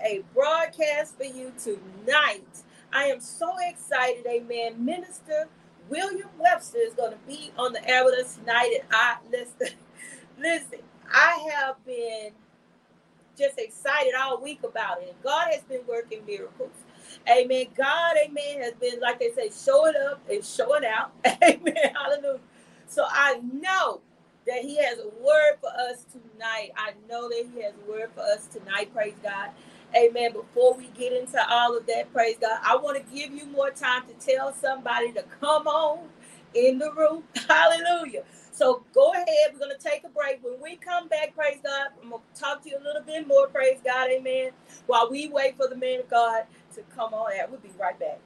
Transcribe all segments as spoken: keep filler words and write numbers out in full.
a broadcast for you tonight. I am so excited, amen. Minister William Webster is going to be on the air with us tonight. And I, listen, listen, I have been just excited all week about it. God has been working miracles. Amen. God, amen, has been, like they say, showing up and showing out. Amen. Hallelujah. So I know that he has a word for us tonight. I know that he has a word for us tonight. Praise God. Amen. Before we get into all of that, praise God, I want to give you more time to tell somebody to come on in the room. Hallelujah. So go ahead. We're going to take a break. When we come back, praise God, I'm going to talk to you a little bit more. Praise God. Amen. While we wait for the man of God to come on air. We'll be right back.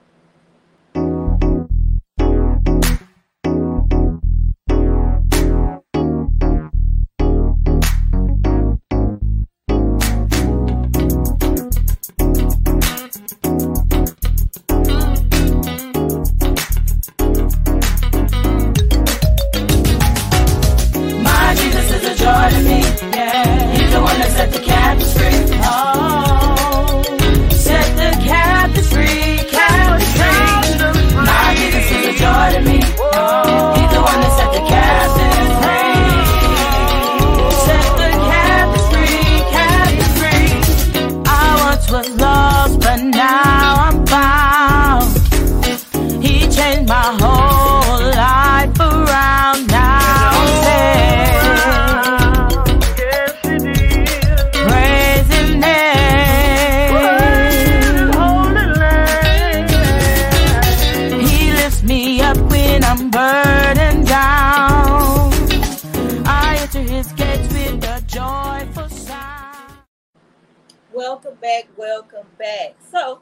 Welcome back, welcome back. So,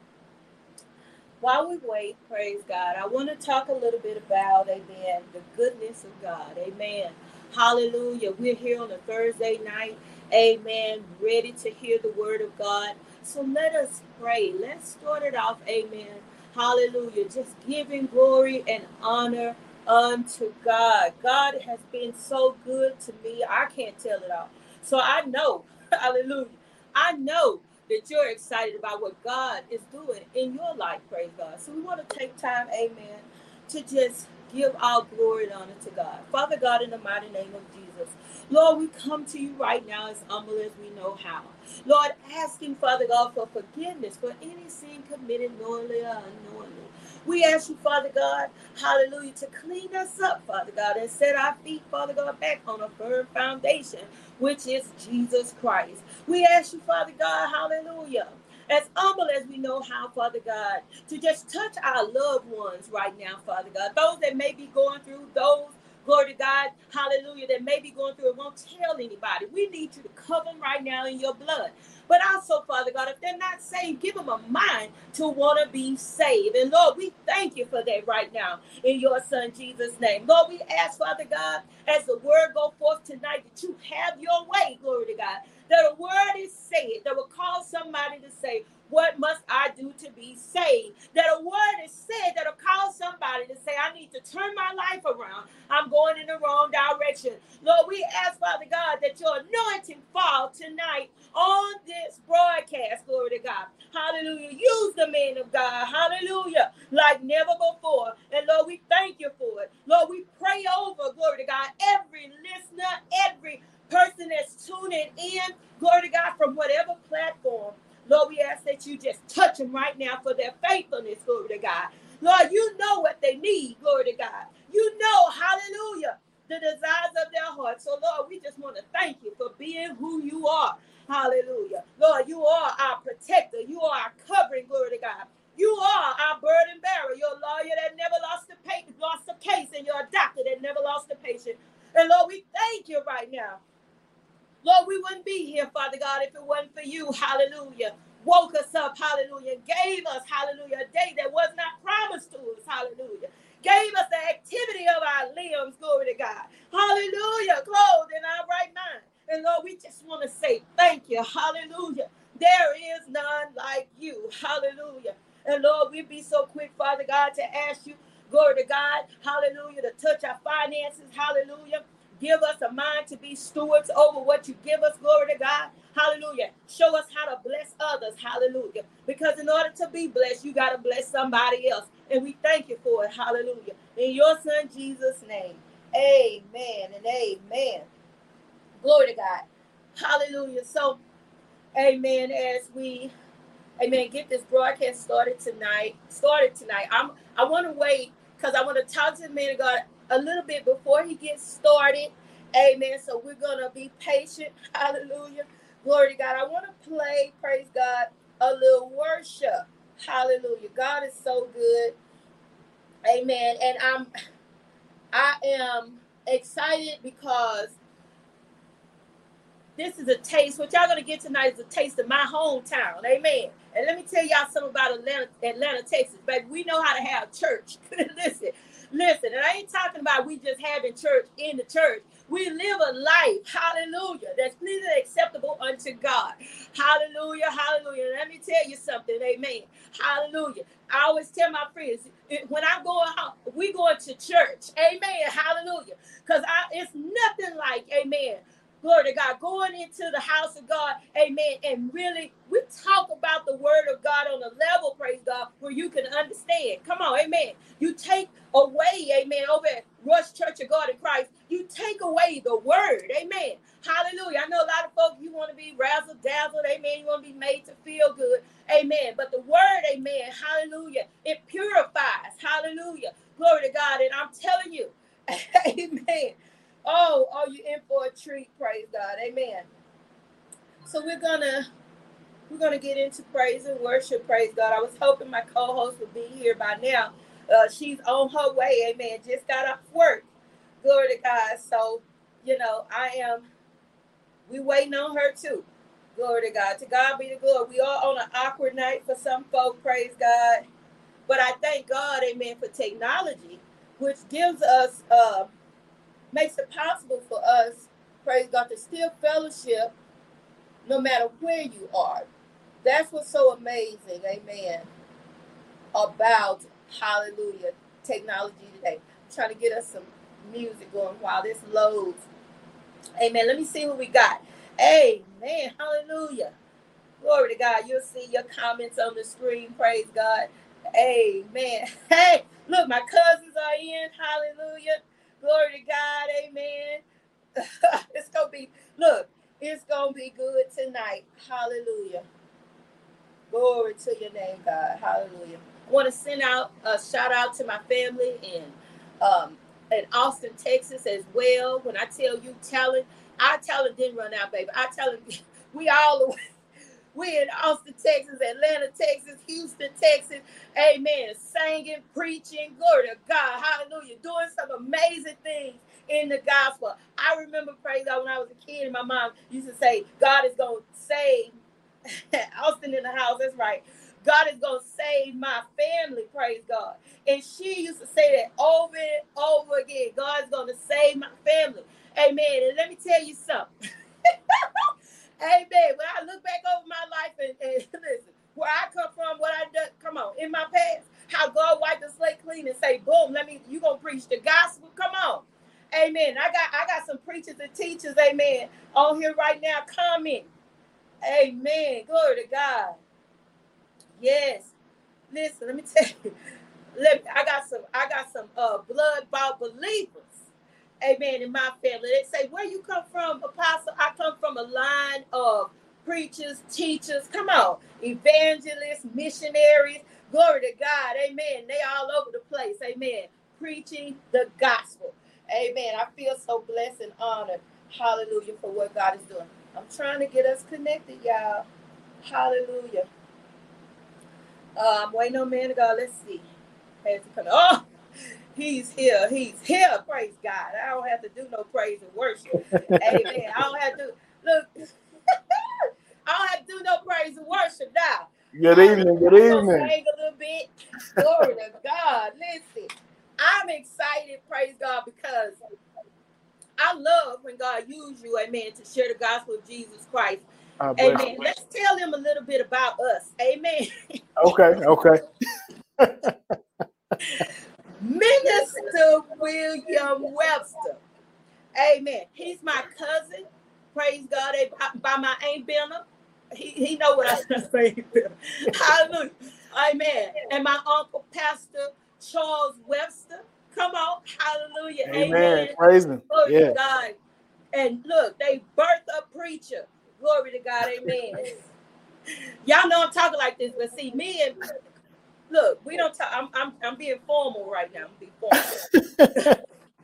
while we wait, praise God, I want to talk a little bit about, amen, the goodness of God, amen. Hallelujah. We're here on a Thursday night, amen, ready to hear the word of God. So let us pray. Let's start it off, amen. Hallelujah. Just giving glory and honor unto God. God has been so good to me. I can't tell it all. So I know, hallelujah. I know that you're excited about what God is doing in your life, praise God. So we want to take time, amen, to just give all glory and honor to God. Father God, in the mighty name of Jesus, Lord, we come to you right now as humble as we know how. Lord, asking, Father God, for forgiveness for any sin committed knowingly or unknowingly. We ask you, Father God, hallelujah, to clean us up, Father God, and set our feet, Father God, back on a firm foundation, which is Jesus Christ. We ask you, Father God, hallelujah, as humble as we know how, Father God, to just touch our loved ones right now, Father God. Those that may be going through, those, glory to God, hallelujah, that may be going through and won't tell anybody. We need you to cover them right now in your blood. But also, Father God, if they're not saved, give them a mind to want to be saved. And Lord, we thank you for that right now in your son Jesus' name. Lord, we ask, Father God, as the word go forth tonight, that you have your way, glory to God, that a word is said that will cause somebody to say, what must I do to be saved? That a word is said that will cause somebody to say, I need to turn my life around. I'm going in the wrong direction. Lord, we ask, Father God, that your anointing fall tonight on this broadcast, glory to God. Hallelujah. Use the man of God, hallelujah, like never before. And Lord, we thank you for it. Lord, we pray over, glory to God, every listener, every person that's tuning in, glory to God, from whatever platform. Lord, we ask that you just touch them right now for their faithfulness, glory to God. Lord, you know what they need, glory to God. You know, hallelujah, the desires of their heart. So, Lord, we just want to thank you for being who you are. Hallelujah. Lord, you are our protector. You are our covering, glory to God. You are our burden bearer. Your lawyer that never lost a, pa- lost a case, and you're a doctor that never lost a patient. And, Lord, we thank you right now. Lord, we wouldn't be here, Father God, if it wasn't for you, hallelujah. Woke us up, hallelujah. Gave us, hallelujah, a day that was not promised to us, hallelujah. Gave us the activity of our limbs, glory to God. Hallelujah, clothed in our right mind. And Lord, we just want to say thank you, hallelujah. There is none like you, hallelujah. And Lord, we be so quick, Father God, to ask you, glory to God, hallelujah, to touch our finances, hallelujah. Give us a mind to be stewards over what you give us, glory to God. Hallelujah. Show us how to bless others. Hallelujah. Because in order to be blessed, you got to bless somebody else. And we thank you for it. Hallelujah. In your son Jesus' name. Amen and amen. Glory to God. Hallelujah. So, amen, as we, amen, get this broadcast started tonight, started tonight. I'm, I want to wait because I want to talk to the man of God a little bit before he gets started. Amen. So we're going to be patient. Hallelujah. Glory to God. I want to play, praise God, a little worship. Hallelujah. God is so good. Amen. And I'm, I am excited because this is a taste. What y'all going to get tonight is a taste of my hometown. Amen. And let me tell y'all something about Atlanta, Atlanta, Texas. Baby, we know how to have church. listen, listen. And I ain't talking about we just having church in the church. We live a life, hallelujah, that's pleasing and acceptable unto God. Hallelujah, hallelujah. Let me tell you something, amen. Hallelujah. I always tell my friends, when I'm going home, we going to church, amen, hallelujah. Because it's nothing like, amen, glory to God, going into the house of God, amen, and really, we talk about the word of God on a level, praise God, where you can understand. Come on, amen. You take away, amen, over at Rush Church of God in Christ, you take away the word, amen. Hallelujah. I know a lot of folks, you want to be razzle dazzled, amen. You want to be made to feel good, amen. But the word, amen, hallelujah, it purifies, hallelujah. Glory to God. And I'm telling you, amen. Oh, are you in for a treat? Praise God. Amen. So we're gonna we're gonna get into praise and worship. Praise God. I was hoping my co-host would be here by now. Uh, she's on her way. Amen. Just got off work. Glory to God. So, you know, I am. We waiting on her too. Glory to God. To God be the glory. We are on an awkward night for some folk. Praise God. But I thank God, amen, for technology, which gives us. Uh, makes it possible for us, praise God, to still fellowship no matter where you are. That's what's so amazing, amen, about, hallelujah, technology today. I'm trying to get us some music going while this loads. Amen. Let me see what we got. Amen. Hallelujah. Glory to God. You'll see your comments on the screen. Praise God. Amen. Hey, look, my cousins are in. Hallelujah. Glory to God. Amen. It's going to be, look, it's going to be good tonight. Hallelujah. Glory to your name, God. Hallelujah. I want to send out a shout out to my family in, um, in Austin, Texas as well. When I tell you talent, our talent didn't run out, baby. Our talent, we all the way. We in Austin, Texas, Atlanta, Texas, Houston, Texas. Amen. Singing, preaching. Glory to God. Hallelujah. Doing some amazing things in the gospel. I remember, praise God, when I was a kid, and my mom used to say, God is going to save Austin in the house. That's right. God is going to save my family. Praise God. And she used to say that over and over again. God is going to save my family. Amen. And let me tell you something. Amen. When I look back over my life and, and listen, where I come from, what I done, come on, in my past, how God wiped the slate clean and say, boom, let me, you gonna preach the gospel? Come on. Amen. I got I got some preachers and teachers, amen, on here right now commenting. Amen. Glory to God. Yes. Listen, let me tell you. Let me, I got some, I got some uh blood-bought believers. Amen. In my family, they say, where you come from, Apostle? I come from a line of preachers, teachers, come on, evangelists, missionaries. Glory to God. Amen. They all over the place. Amen. Preaching the gospel. Amen. I feel so blessed and honored. Hallelujah for what God is doing. I'm trying to get us connected, y'all. Hallelujah. Uh, I'm waiting on man of God. Let's see. Oh, he's here. He's here. Praise God. I don't have to do no praise and worship. Amen. I don't have to look. I don't have to do no praise and worship now. Good evening. Good I'm evening. gonna sing a little bit. Glory to God. Listen, I'm excited. Praise God, because I love when God uses you, amen, to share the gospel of Jesus Christ. Amen. Let's tell them a little bit about us. Amen. Okay. Okay. Minister William Webster. Amen. He's my cousin. praise God, they by, by my Aunt Benna. He, he know what I'm saying. Hallelujah. Amen. And my uncle, Pastor Charles Webster. Come on. Hallelujah. Amen. Amen. Praise him. Glory Yeah. to God. And look, they birthed a preacher. Glory to God. Amen. Y'all know I'm talking like this, but see, me and look, we don't talk. I'm, I'm, I'm being formal right now. I'm being formal.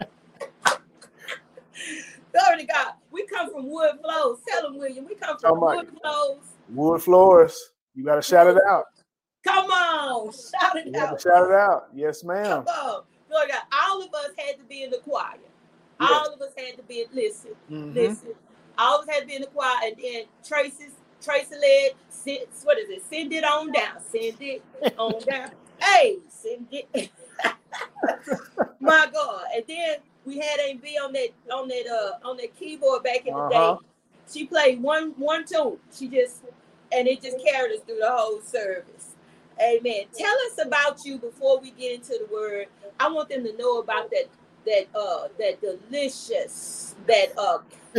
Glory to God. We come from wood floors. Tell them, William. We come from wood floors. Wood floors. You got to shout it out. Come on. Shout it you out. Shout it out. Yes, ma'am. Come on. Glory to God. All of us had to be in the choir. Yes. All of us had to be, listen, mm-hmm. listen. All of us had to be in the choir. And then Tracy's, Tracy led, what is it? Send it on down. Send it on down. Hey, send it. My God. And then we had Aunt B on that on that uh on that keyboard back in the uh-huh. day. She played one one tune. She just and it just carried us through the whole service. Amen. Tell us about you before we get into the word. I want them to know about that that uh that delicious that uh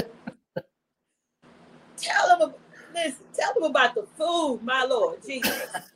tell them listen, tell them about the food, my Lord Jesus.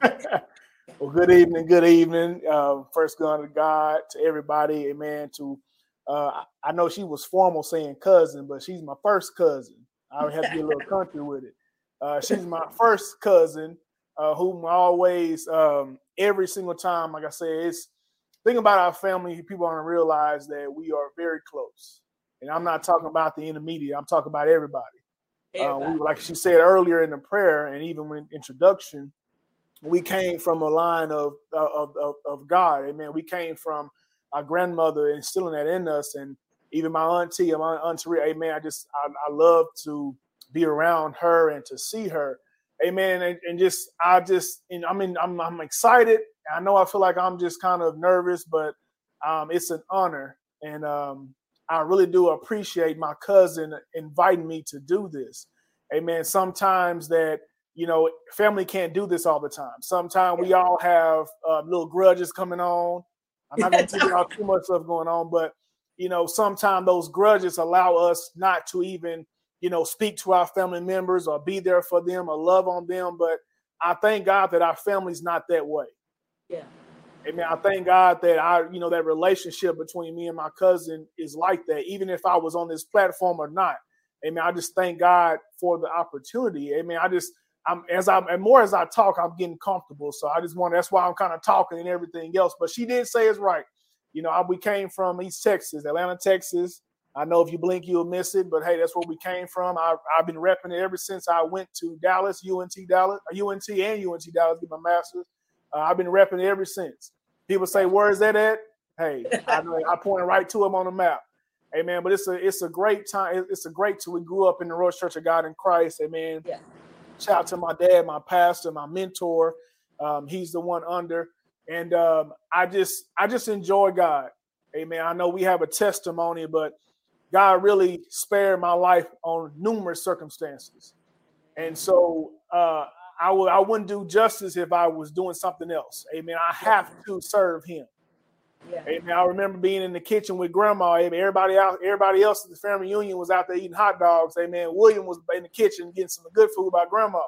Well, good evening, good evening. Uh, first going to God, to everybody, amen. To uh, I know she was formal saying cousin, but she's my first cousin. I would have to get a little country with it. Uh, she's my first cousin, uh, whom I always, um, every single time, like I said, it's thing about our family. People don't realize that we are very close, and I'm not talking about the intermediate. I'm talking about everybody. everybody. Uh, we, like she said earlier in the prayer, and even in introduction. We came from a line of, of of of God, amen. We came from our grandmother instilling that in us, and even my auntie, my auntie, amen. I just I, I love to be around her and to see her, amen. And, and just I just and I mean I'm I'm excited. I know I feel like I'm just kind of nervous, but um, it's an honor, and um, I really do appreciate my cousin inviting me to do this, amen. Sometimes that. You know, family can't do this all the time. Sometimes we all have uh, little grudges coming on. I'm not going to talk about too much stuff going on, but, you know, sometimes those grudges allow us not to even, you know, speak to our family members or be there for them or love on them. But I thank God that our family's not that way. Yeah. Amen. I thank God that I, you know, that relationship between me and my cousin is like that, even if I was on this platform or not. Amen. I just thank God for the opportunity. Amen. I just, I'm as I'm and more as I talk, I'm getting comfortable. So I just want that's why I'm kind of talking and everything else. But she did say it's right. You know, I, we came from East Texas, Atlanta, Texas. I know if you blink, you'll miss it. But hey, that's where we came from. I, I've been repping it ever since I went to Dallas, U N T Dallas, U N T and U N T Dallas, get my master's. Uh, I've been repping it ever since. People say, "Where is that at?" Hey, I know I pointed right to them on the map. Amen. But it's a it's a great time. It's a great time. We grew up in the Royal Church of God in Christ. Amen. Yeah. Shout out to my dad, my pastor, my mentor. Um, he's the one under. And um, I just I just enjoy God. Amen. I know we have a testimony, but God really spared my life on numerous circumstances. And so uh, I, w- I wouldn't do justice if I was doing something else. Amen. I have to serve him. Yeah. Amen. I remember being in the kitchen with grandma. Amen. Everybody out, everybody else at the family reunion was out there eating hot dogs. Amen. William was in the kitchen getting some good food by grandma.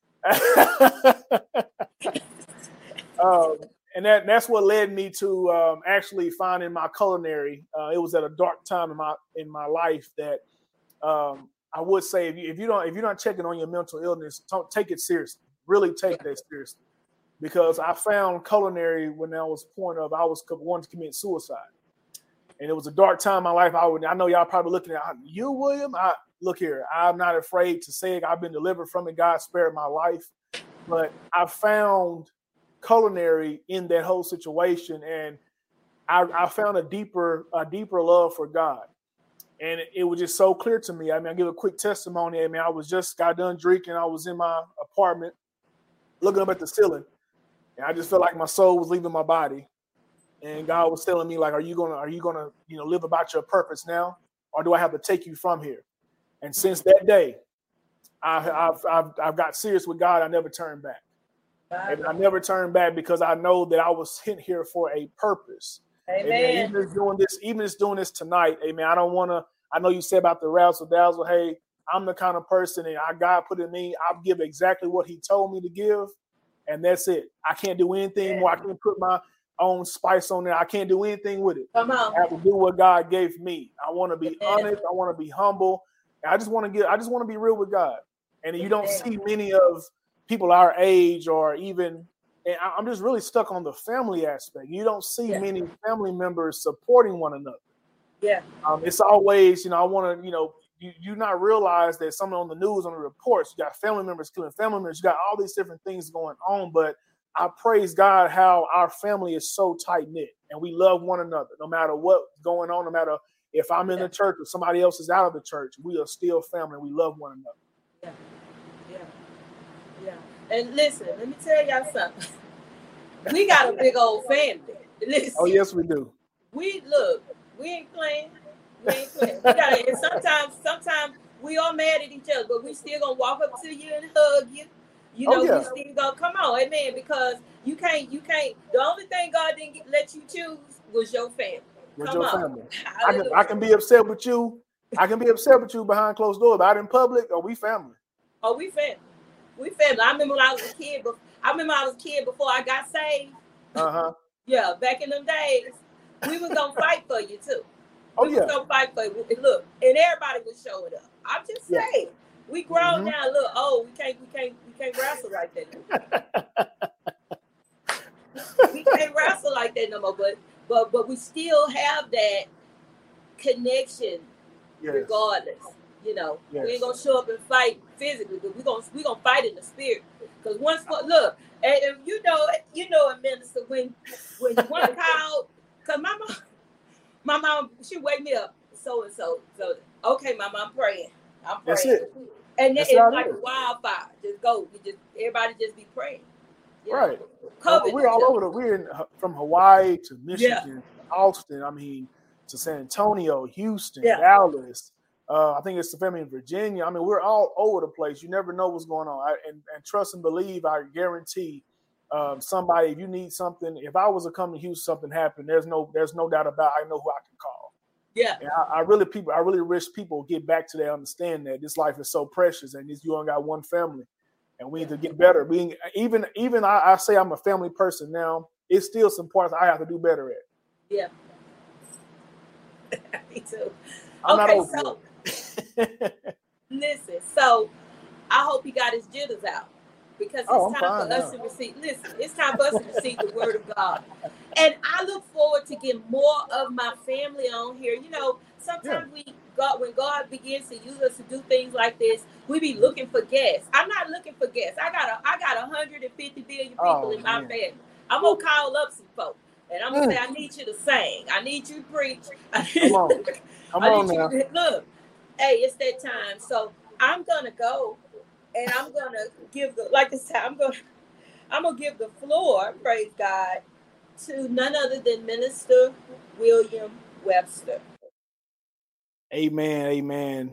um, and that that's what led me to um, actually finding my culinary. Uh, it was at a dark time in my in my life that um, I would say if you if you don't if you're not checking on your mental illness, don't take it seriously. Really take that seriously. Because I found culinary when I was point of I was wanting to commit suicide, and it was a dark time in my life. I would I know y'all probably looking at you, William. I look here. I'm not afraid to say it. I've been delivered from it. God spared my life, but I found culinary in that whole situation, and I, I found a deeper a deeper love for God, and it, it was just so clear to me. I mean, I give a quick testimony. I mean, I was just got done drinking. I was in my apartment, looking up at the ceiling. And I just felt like my soul was leaving my body, and God was telling me, like, "Are you gonna, are you gonna, you know, live about your purpose now, or do I have to take you from here?" And since that day, I, I've, I've, I've got serious with God. I never turned back, and I never turned back because I know that I was sent here for a purpose. Amen. Amen. Even as doing this, even as doing this tonight, amen. I don't want to. I know you said about the razzle dazzle. Hey, I'm the kind of person that I God put in me. I'll give exactly what He told me to give, and that's it. I can't do anything more. I can't put my own spice on there. I can't do anything with it. Come on. I have to do what God gave me. I want to be Yeah. honest. I want to be humble. I just want to get. I just want to be real with God. And you don't see many of people our age, or even. And I'm just really stuck on the family aspect. You don't see yeah. many family members supporting one another. Yeah. Um, it's always, you know, I want to, you know, you you not realize that someone on the news, on the reports, you got family members killing family members, you got all these different things going on. But I praise God how our family is so tight knit and we love one another, no matter what's going on, no matter if I'm in yeah. the church or somebody else is out of the church, we are still family. We love one another. Yeah. Yeah. Yeah. And listen, let me tell y'all something. We got a big old family. Listen. Oh, yes, we do. We look, we ain't playing. We ain't playing. We gotta, and sometimes, sometimes we are mad at each other, but we still gonna walk up to you and hug you. You know, oh, yeah. we still gonna come on, amen. Because you can't, you can't. The only thing God didn't get, let you choose was your family. Was come your on. family. I can, I can be upset with you. I can be upset with you behind closed doors, but out in public, are we family? Oh, we family. We family. I remember when I was a kid. But I remember I was a kid before I got saved. Uh huh. Yeah, back in them days, we was gonna fight for you too. Oh, we yeah. was gonna fight for you. Look, and everybody was showing up. I'm just saying, yeah. we grown mm-hmm. now. Look, oh, we can't, we can't, we can't wrestle like that. We can't wrestle like that no more. But, but, but we still have that connection, yes. regardless. You know, yes. we ain't gonna show up and fight physically, but we gonna we gonna fight in the spirit. Because once, look, and, and you know, you know, a minister when when one called, because my mom, my mom, she wake me up, so and so, so okay, mama, I'm praying, I'm praying, That's it. And then it's like a wildfire, just go, we just everybody just be praying, you right? Know, we're all over the. We're in, from Hawaii to Michigan, yeah. Austin. I mean, to San Antonio, Houston, yeah. Dallas. Uh, I think it's the family in Virginia. I mean, we're all over the place. You never know what's going on. I, and, and trust and believe, I guarantee um, somebody, if you need something, if I was to come to Houston, something happened, there's no there's no doubt about it. I know who I can call. Yeah. And I, I really people I really wish people get back to that, understand that this life is so precious and this, you only got one family. And we need to get better. Being even even I, I say I'm a family person now, it's still some parts I have to do better at. Yeah. Me too. I'm okay, not so listen, so I hope he got his jitters out because it's oh, time fine, for us yeah. to receive. Listen, it's time for us to receive the word of God, and I look forward to getting more of my family on here. You know, sometimes yeah. we God when God begins to use us to do things like this, we be looking for guests. I'm not looking for guests. I got a I got one hundred fifty billion people oh, in my man. family. I'm gonna call up some folks. And I'm gonna mm. say, I need you to sing. I need you to preach. Come on, come I on need now. You to, look, hey, it's that time. So I'm gonna go, and I'm gonna give the like this time. I'm gonna, I'm gonna give the floor, praise God, to none other than Minister William Webster. Amen. Amen.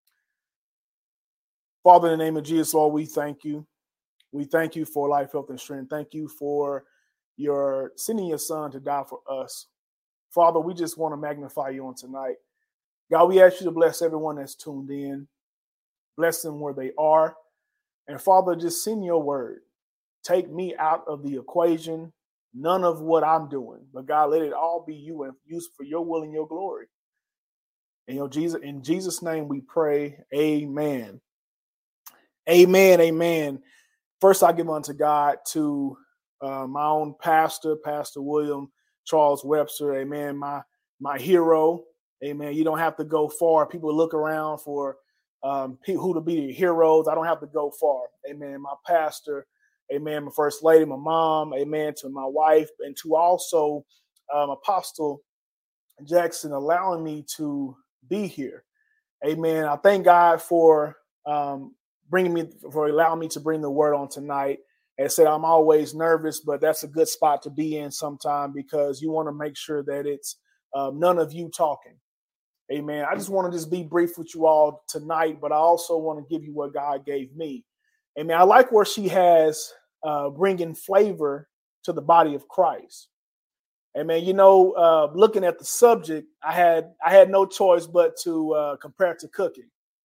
Father, in the name of Jesus, Lord, we thank you. We thank you for life, health, and strength. Thank you for your sending your son to die for us. Father, we just want to magnify you on tonight. God, we ask you to bless everyone that's tuned in. Bless them where they are. And Father, just send your word. Take me out of the equation. None of what I'm doing. But God, let it all be you and used for your will and your glory. And your Jesus, in Jesus' name we pray. Amen. Amen. Amen. First, I give unto God to Uh, my own pastor, Pastor William Charles Webster, amen, my my hero, amen. You don't have to go far. People look around for um, who to be your heroes. I don't have to go far, amen. My pastor, amen, my first lady, my mom, amen, to my wife, and to also um, Apostle Jackson allowing me to be here, amen. I thank God for um, bringing me, for allowing me to bring the word on tonight. As I said, I'm always nervous, but that's a good spot to be in sometime because you want to make sure that it's uh, none of you talking. Amen. I just want to just be brief with you all tonight, but I also want to give you what God gave me. Amen. I like where she has uh, bringing flavor to the body of Christ. Amen. You know, uh, looking at the subject, I had I had no choice but to uh, compare it to cooking.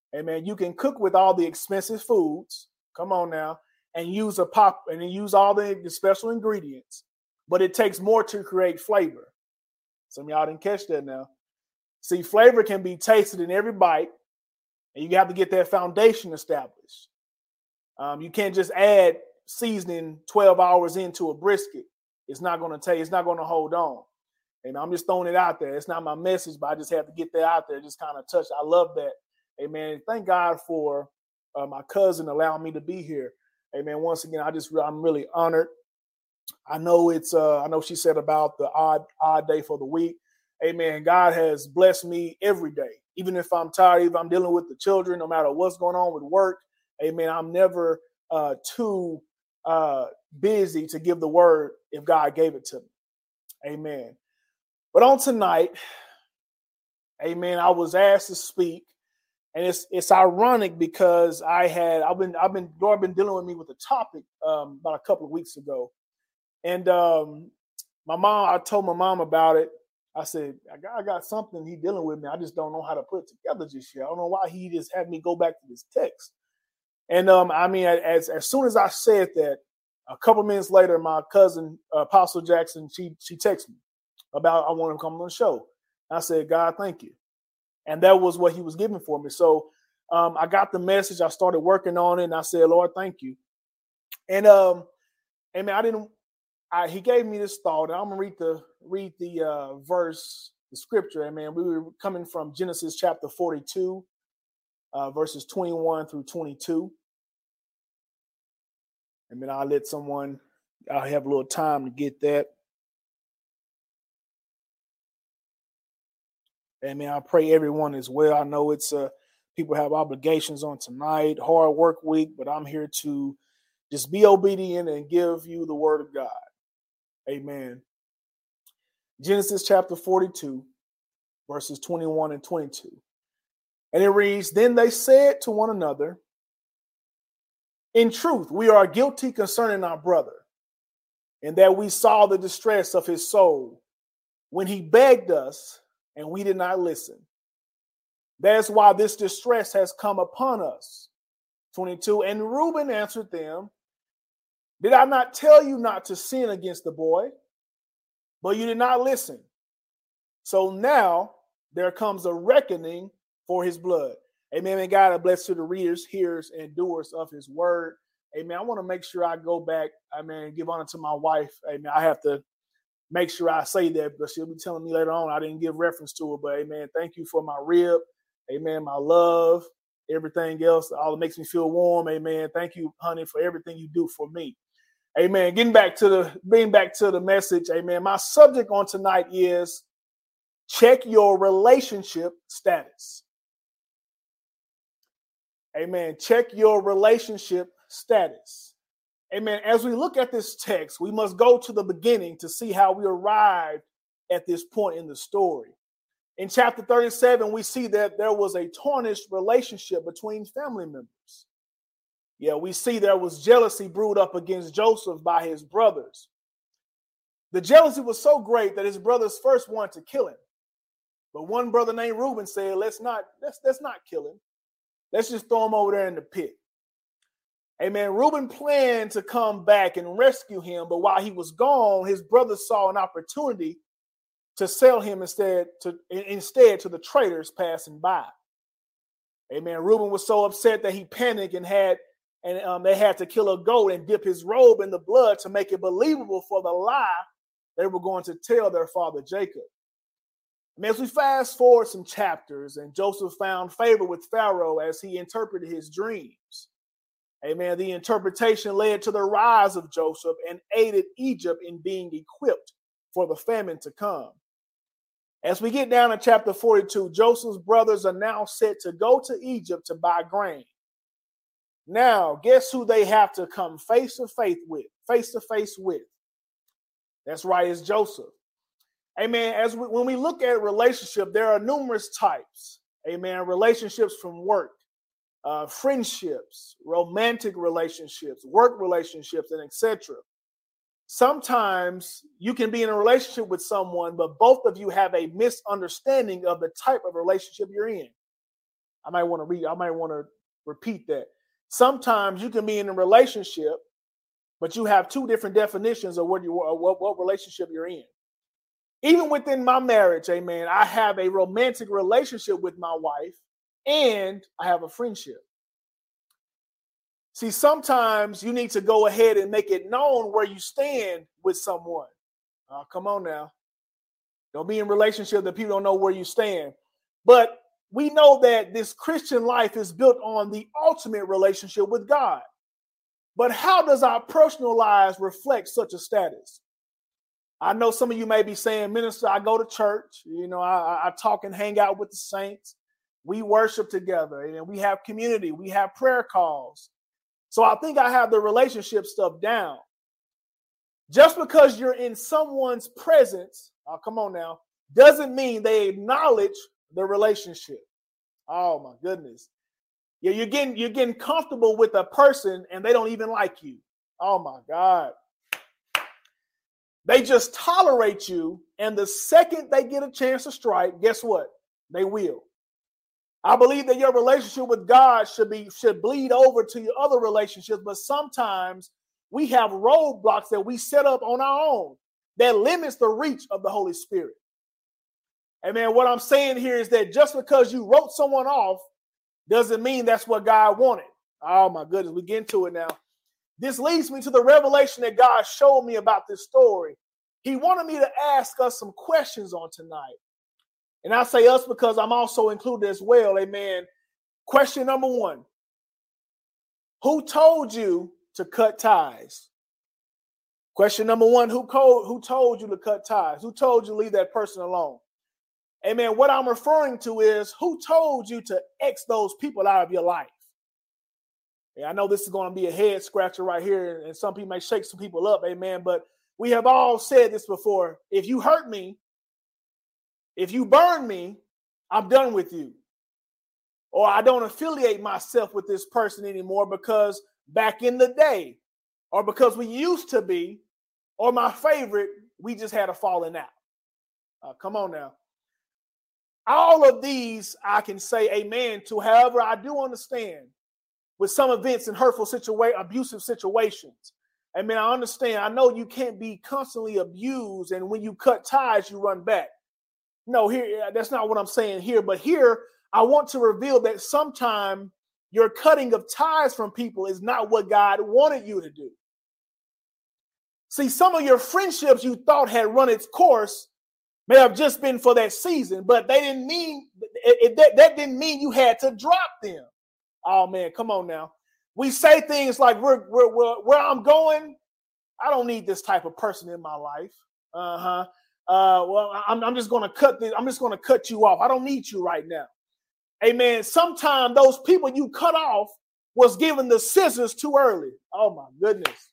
Amen. You can cook with all the expensive foods. Come on now. And use a pop and then use all the, the special ingredients. But it takes more to create flavor. Some of y'all didn't catch that now. See, flavor can be tasted in every bite. And you have to get that foundation established. Um, you can't just add seasoning twelve hours into a brisket. It's not going to take, it's not going to hold on. And I'm just throwing it out there. It's not my message, but I just have to get that out there. Just kind of touch. I love that. Amen. Thank God for uh, my cousin allowing me to be here. Amen. Once again, I just, I'm really honored. I know it's, uh, I know she said about the odd, odd day for the week. Amen. God has blessed me every day. Even if I'm tired, if I'm dealing with the children, no matter what's going on with work. Amen. I'm never uh, too uh, busy to give the word if God gave it to me. Amen. But on tonight, amen, I was asked to speak. And it's it's ironic because I had I've been I've been Lord been dealing with me with a topic um, about a couple of weeks ago, and um, my mom I told my mom about it. I said I got I got something he dealing with me. I just don't know how to put it together just yet. I don't know why he just had me go back to this text. And um, I mean, as as soon as I said that, a couple minutes later, my cousin uh, Apostle Jackson she she texted me about I want him to come on the show. I said, God, thank you. And that was what he was giving for me. So um, I got the message. I started working on it, and I said, Lord, thank you. And um, I mean, I didn't. I, he gave me this thought, and I'm gonna read the read the uh, verse, the scripture. I mean, we were coming from Genesis chapter forty-two, uh, verses twenty-one through twenty-two. I mean, I'll let someone. I'll have a little time to get that. Amen. I pray everyone is well. I know it's uh, people have obligations on tonight, hard work week, but I'm here to just be obedient and give you the word of God. Amen. Genesis chapter forty-two, verses twenty-one and twenty-two. And it reads, Then they said to one another, In truth, we are guilty concerning our brother, and that we saw the distress of his soul when he begged us, and we did not listen. That's why this distress has come upon us. twenty-two. And Reuben answered them, Did I not tell you not to sin against the boy? But you did not listen. So now there comes a reckoning for his blood. Amen. And God, I bless you, the readers, hearers, and doers of his word. Amen. I want to make sure I go back. Amen. Give honor to my wife. Amen. I have to make sure I say that, but she'll be telling me later on I didn't give reference to her. But amen, thank you for my rib. Amen, my love, everything else. All it makes me feel warm. Amen. Thank you, honey, for everything you do for me. Amen. Getting back to the being back to the message. Amen. My subject on tonight is check your relationship status. Amen. Check your relationship status. Amen. As we look at this text, we must go to the beginning to see how we arrived at this point in the story. In chapter thirty-seven, we see that there was a tarnished relationship between family members. Yeah, we see there was jealousy brewed up against Joseph by his brothers. The jealousy was so great that his brothers first wanted to kill him. But one brother named Reuben said, let's not, let's, let's not kill him. Let's just throw him over there in the pit. Amen. Reuben planned to come back and rescue him, but while he was gone, his brothers saw an opportunity to sell him instead to instead to the traders passing by. Amen. Reuben was so upset that he panicked and had and um, they had to kill a goat and dip his robe in the blood to make it believable for the lie they were going to tell their father Jacob. And as we fast forward some chapters, and Joseph found favor with Pharaoh as he interpreted his dreams. Amen. The interpretation led to the rise of Joseph and aided Egypt in being equipped for the famine to come. As we get down to chapter forty-two, Joseph's brothers are now set to go to Egypt to buy grain. Now, guess who they have to come face to face with? Face to face with. That's right, it's Joseph. Amen. As we, when we look at relationship, there are numerous types. Amen. Relationships from work. Uh, friendships, romantic relationships, work relationships, and et cetera. Sometimes you can be in a relationship with someone, but both of you have a misunderstanding of the type of relationship you're in. I might want to read, I might want to repeat that. Sometimes you can be in a relationship, but you have two different definitions of what you what, what relationship you're in. Even within my marriage, amen, I have a romantic relationship with my wife and I have a friendship. See, sometimes you need to go ahead and make it known where you stand with someone. Uh, come on now. Don't be in relationship that people don't know where you stand. But we know that this Christian life is built on the ultimate relationship with God. But how does our personal lives reflect such a status? I know some of you may be saying, Minister, I go to church. You know, I, I talk and hang out with the saints. We worship together and we have community. We have prayer calls. So I think I have the relationship stuff down. Just because you're in someone's presence, oh, come on now, doesn't mean they acknowledge the relationship. Oh my goodness. Yeah, you're getting you're getting comfortable with a person and they don't even like you. Oh my God. They just tolerate you, and the second they get a chance to strike, guess what? They will. I believe that your relationship with God should be should bleed over to your other relationships, but sometimes we have roadblocks that we set up on our own that limits the reach of the Holy Spirit. And man, what I'm saying here is that just because you wrote someone off doesn't mean that's what God wanted. Oh my goodness, we get into it now. This leads me to the revelation that God showed me about this story. He wanted me to ask us some questions on tonight. And I say us because I'm also included as well. Amen. Question number one. Who told you to cut ties? Question number one, who, co- who told you to cut ties? Who told you to leave that person alone? Amen. What I'm referring to is who told you to X those people out of your life? Yeah, I know this is going to be a head scratcher right here, and some people may shake some people up, amen. But we have all said this before. If you hurt me, if you burn me, I'm done with you. Or I don't affiliate myself with this person anymore because back in the day, or because we used to be, or my favorite, we just had a falling out. Uh, come on now. All of these I can say amen to. However, I do understand with some events and hurtful situation, abusive situations. I mean, I understand. I know you can't be constantly abused, and when you cut ties, you run back. No, here that's not what I'm saying here. But here, I want to reveal that sometimes your cutting of ties from people is not what God wanted you to do. See, some of your friendships you thought had run its course may have just been for that season, but they didn't mean it, it, that, that didn't mean you had to drop them. Oh man, come on now. We say things like we're, we're, we're where I'm going. I don't need this type of person in my life. Uh-huh. Uh, well, I'm, I'm just going to cut this. I'm just going to cut you off. I don't need you right now. Amen. Sometimes those people you cut off was given the scissors too early. Oh my goodness.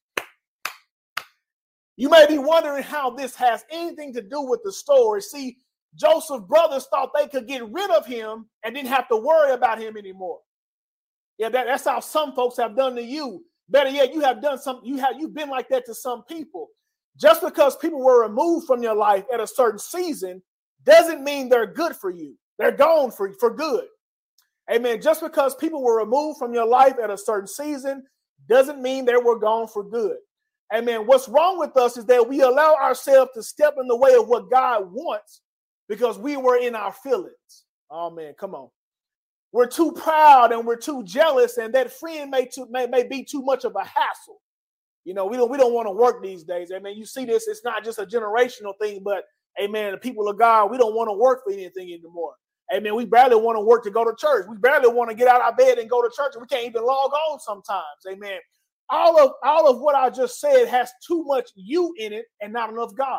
You may be wondering how this has anything to do with the story. See, Joseph's brothers thought they could get rid of him and didn't have to worry about him anymore. Yeah, that, that's how some folks have done to you. Better yet, you have done some, you have you've been like that to some people. Just because people were removed from your life at a certain season doesn't mean they're good for you. They're gone for, for good. Amen. Just because people were removed from your life at a certain season doesn't mean they were gone for good. Amen. What's wrong with us is that we allow ourselves to step in the way of what God wants because we were in our feelings. Oh man, come on. We're too proud and we're too jealous, and that friend may, too, may, may be too much of a hassle. You know, we don't we don't want to work these days. Amen. You see this, it's not just a generational thing, but amen, the people of God, we don't want to work for anything anymore. Amen. We barely want to work to go to church. We barely want to get out of our bed and go to church. We can't even log on sometimes. Amen. All of, all of what I just said has too much you in it and not enough God.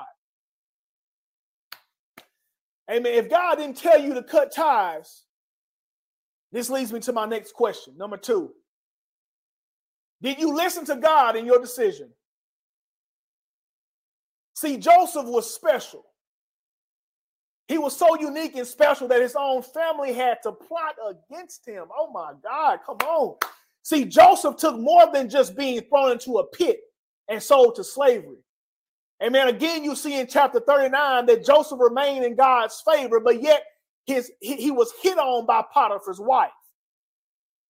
Amen. If God didn't tell you to cut ties, this leads me to my next question. Number two. Did you listen to God in your decision? See, Joseph was special. He was so unique and special that his own family had to plot against him. Oh my God, come on. See, Joseph took more than just being thrown into a pit and sold to slavery. Amen. Again, you see in chapter thirty-nine that Joseph remained in God's favor, but yet his he, he was hit on by Potiphar's wife.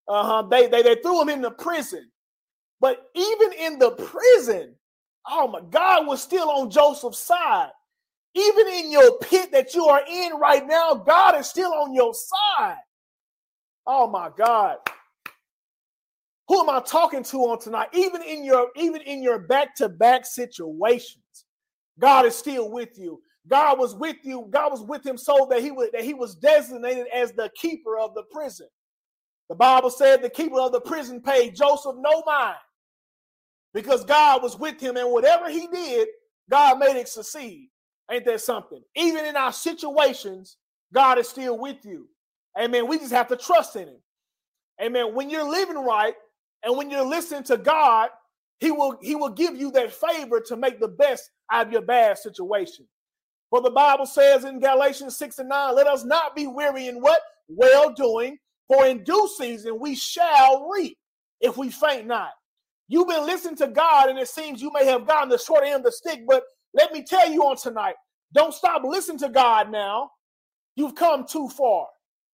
Uh-huh. They, they, they threw him in the prison. But even in the prison, oh my God was still on Joseph's side. Even in your pit that you are in right now, God is still on your side. Oh my God. Who am I talking to on tonight? Even in your, even in your back-to-back situations, God is still with you. God was with you. God was with him so that he would, that he was designated as the keeper of the prison. The Bible said the keeper of the prison paid Joseph no mind because God was with him, and whatever he did, God made it succeed. Ain't that something? Even in our situations, God is still with you. Amen. We just have to trust in him. Amen. When you're living right and when you're listening to God, he will, he will give you that favor to make the best out of your bad situation. For the Bible says in Galatians six and nine, let us not be weary in what? Well doing, for in due season we shall reap if we faint not. You've been listening to God and it seems you may have gotten the short end of the stick, but let me tell you on tonight, don't stop listening to God now. You've come too far.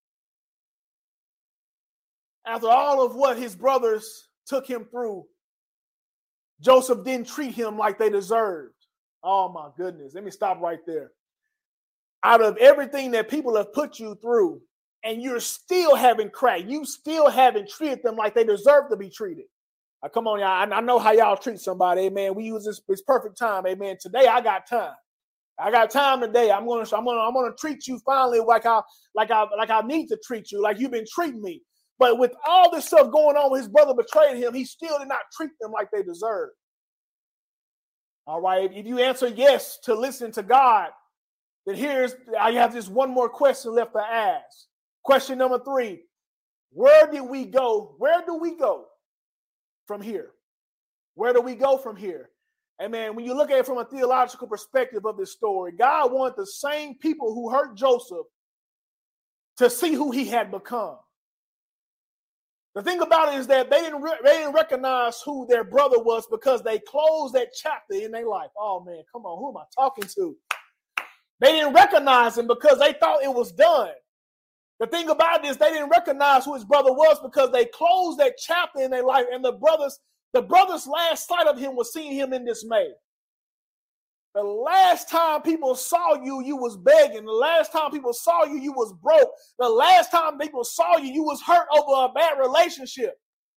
After all of what his brothers took him through, Joseph didn't treat him like they deserved. Oh my goodness. Let me stop right there. Out of everything that people have put you through, and you're still having crack, you still haven't treated them like they deserve to be treated. Now, come on, y'all. I, I know how y'all treat somebody. Amen. We use this, this perfect time. Amen. Today I got time. I got time today. I'm gonna, I'm gonna, I'm gonna treat you finally like I, like I, like I need to treat you, like you've been treating me. But with all this stuff going on, his brother betrayed him. He still did not treat them like they deserve. All right. If you answer yes to listening to God, then here's, I have just one more question left to ask. Question number three. Where did we go? Where do we go from here? Where do we go from here? Amen. When you look at it from a theological perspective of this story, God wanted the same people who hurt Joseph to see who he had become. The thing about it is that they didn't, re- they didn't recognize who their brother was because they closed that chapter in their life. Oh, man, come on. Who am I talking to? They didn't recognize him because they thought it was done. The thing about it is they didn't recognize who his brother was because they closed that chapter in their life, and the brothers, the brothers' last sight of him was seeing him in dismay. The last time people saw you, you was begging. The last time people saw you, you was broke. The last time people saw you, you was hurt over a bad relationship.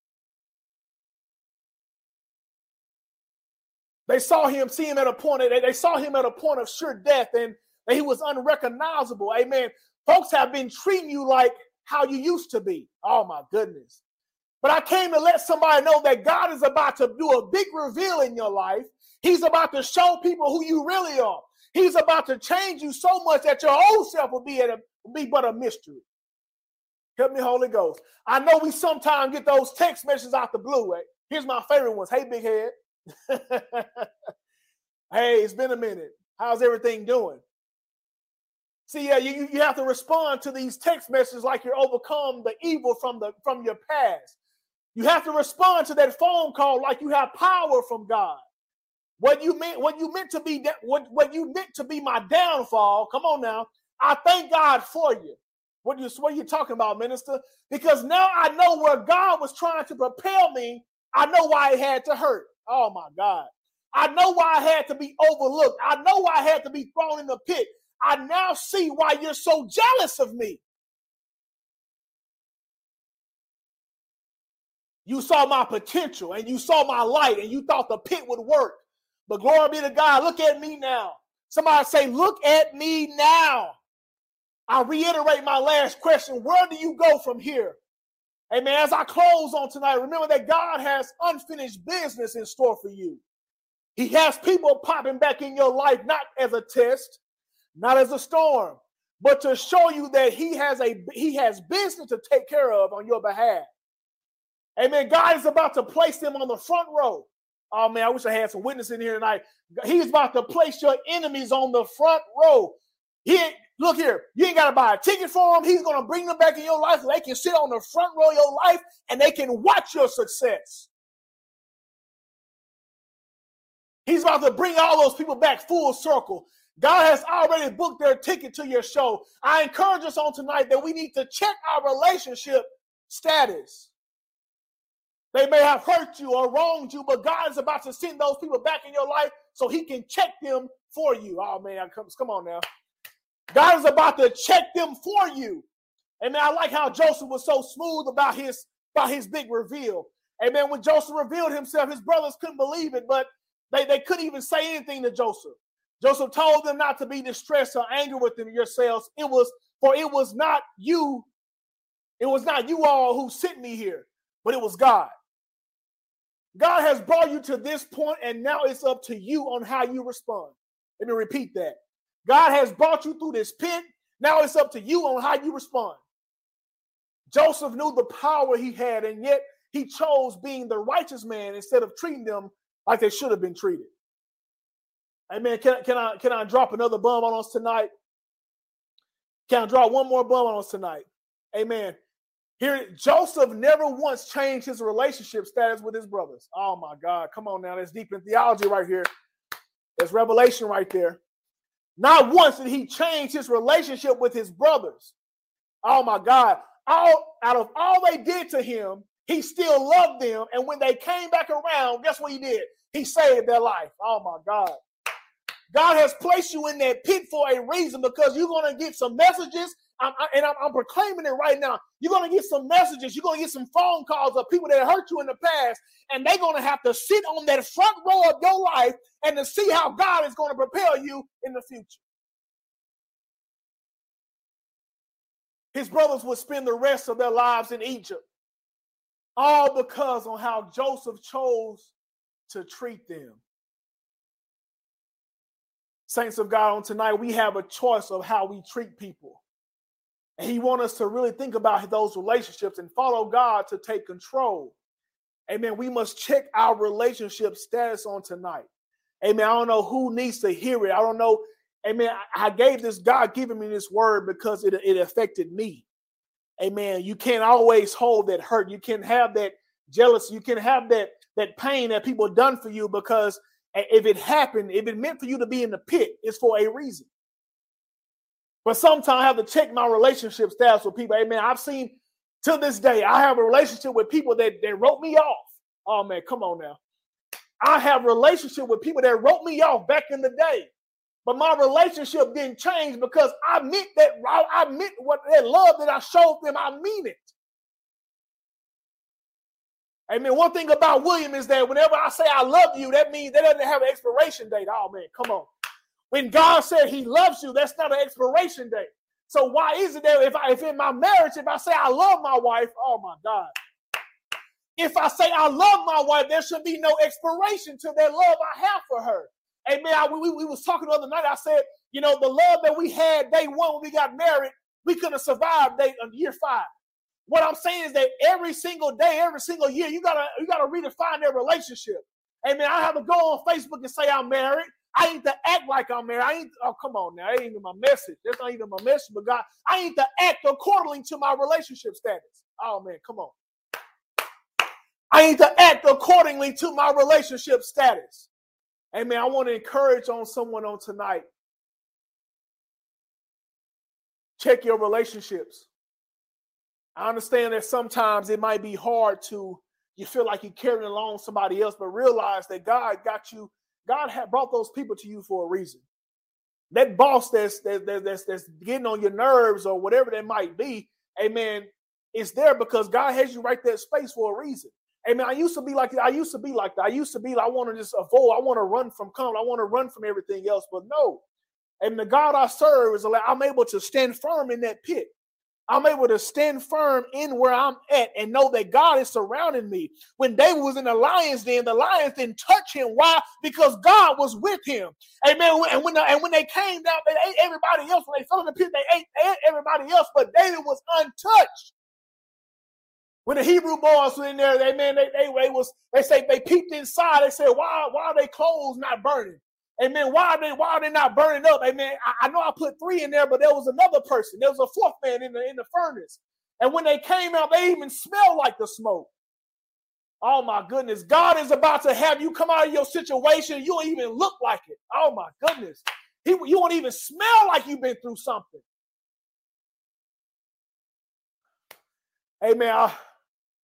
They saw him, see him at a point, they, they saw him at a point of sure death, and, and he was unrecognizable. Amen. Folks have been treating you like how you used to be. Oh my goodness. But I came to let somebody know that God is about to do a big reveal in your life. He's about to show people who you really are. He's about to change you so much that your old self will be, at a, will be but a mystery. Help me, Holy Ghost. I know we sometimes get those text messages out the blue. Right? Here's my favorite ones. Hey, big head. Hey, it's been a minute. How's everything doing? See, yeah, you, you have to respond to these text messages like you're overcome the evil from, the, from your past. You have to respond to that phone call like you have power from God. What you meant, what you meant to be, what, what you meant to be my downfall. Come on now. I thank God for you. What you, what are you talking about, minister? Because now I know where God was trying to propel me. I know why it had to hurt. Oh my God. I know why I had to be overlooked. I know why I had to be thrown in the pit. I now see why you're so jealous of me. You saw my potential and you saw my light and you thought the pit would work. But glory be to God, look at me now. Somebody say, look at me now. I reiterate my last question. Where do you go from here? Amen. As I close on tonight, remember that God has unfinished business in store for you. He has people popping back in your life, not as a test, not as a storm, but to show you that he has a he has business to take care of on your behalf. Amen. God is about to place them on the front row. Oh, man, I wish I had some witnesses in here tonight. He's about to place your enemies on the front row. He ain't, look here, you ain't got to buy a ticket for them. He's going to bring them back in your life so they can sit on the front row of your life and they can watch your success. He's about to bring all those people back full circle. God has already booked their ticket to your show. I encourage us on tonight that we need to check our relationship status. They may have hurt you or wronged you, but God is about to send those people back in your life so he can check them for you. Oh, man, come, come on now. God is about to check them for you. Amen. I like how Joseph was so smooth about his, about his big reveal. Amen. When Joseph revealed himself, his brothers couldn't believe it, but they, they couldn't even say anything to Joseph. Joseph told them not to be distressed or angry with them yourselves. It was, for it was not you, it was not you all who sent me here, but it was God. God has brought you to this point, and now it's up to you on how you respond. Let me repeat that. God has brought you through this pit. Now it's up to you on how you respond. Joseph knew the power he had, and yet he chose being the righteous man instead of treating them like they should have been treated. Amen. Can, can, I, can I drop another bomb on us tonight? Can I drop one more bomb on us tonight? Amen. Here, Joseph never once changed his relationship status with his brothers. Oh, my God. Come on now. That's deep in theology right here. There's revelation right there. Not once did he change his relationship with his brothers. Oh, my God. All, out of all they did to him, he still loved them. And when they came back around, guess what he did? He saved their life. Oh, my God. God has placed you in that pit for a reason, because you're going to get some messages. I'm, I, and I'm, I'm proclaiming it right now. You're going to get some messages. You're going to get some phone calls of people that hurt you in the past, and they're going to have to sit on that front row of your life and to see how God is going to propel you in the future. His brothers would spend the rest of their lives in Egypt, all because of how Joseph chose to treat them. Saints of God, on tonight, we have a choice of how we treat people. And he wants us to really think about those relationships and follow God to take control. Amen. We must check our relationship status on tonight. Amen. I don't know who needs to hear it. I don't know. Amen. I gave this, God giving me this word because it, it affected me. Amen. You can't always hold that hurt. You can have that jealousy. You can have that, that pain that people have done for you, because if it happened, if it meant for you to be in the pit, it's for a reason. But sometimes I have to check my relationship status with people. Amen. I've seen, to this day, I have a relationship with people that, that wrote me off. Oh, man, come on now. I have a relationship with people that wrote me off back in the day. But my relationship didn't change, because I meant that, I meant what that love that I showed them, I mean it. Amen. One thing about William is that whenever I say I love you, that means that doesn't have an expiration date. Oh, man, come on. When God said he loves you, that's not an expiration date. So why is it that if I, if in my marriage, if I say I love my wife, oh, my God. If I say I love my wife, there should be no expiration to that love I have for her. Amen. I, we, we was talking the other night. I said, you know, the love that we had day one when we got married, we couldn't have survived day, uh, year five. What I'm saying is that every single day, every single year, you gotta you gotta redefine their relationship. Amen. I have to go on Facebook and say I'm married. I need to act like I'm married. I need to, oh, come on now. That ain't even my message. That's not even my message, but God, I need to act accordingly to my relationship status. Oh, man, come on. I need to act accordingly to my relationship status. Amen. I want to encourage on someone on tonight. Check your relationships. I understand that sometimes it might be hard to, you feel like you're carrying along somebody else, but realize that God got you, God had brought those people to you for a reason. That boss that's, that, that's, that's getting on your nerves or whatever that might be, amen, it's there because God has you right there space for a reason. Amen. I used to be like that. I used to be like that. I used to be like, I want to just avoid. I want to run from comfort. I want to run from everything else. But no. And the God I serve is like, I'm able to stand firm in that pit. I'm able to stand firm in where I'm at and know that God is surrounding me. When David was in the lion's den, the lions didn't touch him. Why? Because God was with him. Amen. And when, the, and when they came down, they ate everybody else. When they fell in the pit, they ate, ate everybody else. But David was untouched. When the Hebrew boys were in there, they man, they they, they was they say they peeped inside. They said, why why are they clothes not burning? Amen. Why are they why are they not burning up? Amen. I, I know I put three in there, but there was another person. There was a fourth man in the in the furnace. And when they came out, they even smelled like the smoke. Oh my goodness. God is about to have you come out of your situation. You don't even look like it. Oh my goodness. He, you won't even smell like you've been through something. Amen. I,